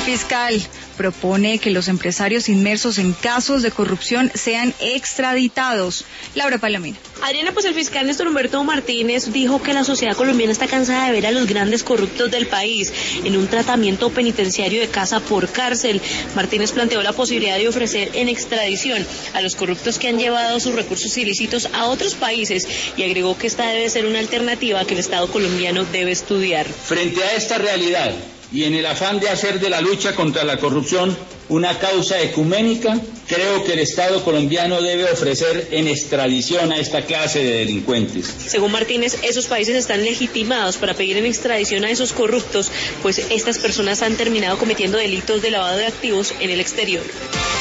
fiscal propone que los empresarios inmersos en casos de corrupción sean extraditados. Laura Palomino. Adriana, pues el fiscal Néstor Humberto Martínez dijo que la sociedad colombiana está cansada de ver a los grandes corruptos del país en un tratamiento penitenciario de casa por cárcel. Martínez planteó la posibilidad de ofrecer en extradición a los corruptos que han llevado sus recursos ilícitos a otros países y agregó que esta debe ser una alternativa que el Estado colombiano debe estudiar. Frente a esta realidad y en el afán de hacer de la lucha contra la corrupción una causa ecuménica, creo que el Estado colombiano debe ofrecer en extradición a esta clase de delincuentes. Según Martínez, esos países están legitimados para pedir en extradición a esos corruptos, pues estas personas han terminado cometiendo delitos de lavado de activos en el exterior.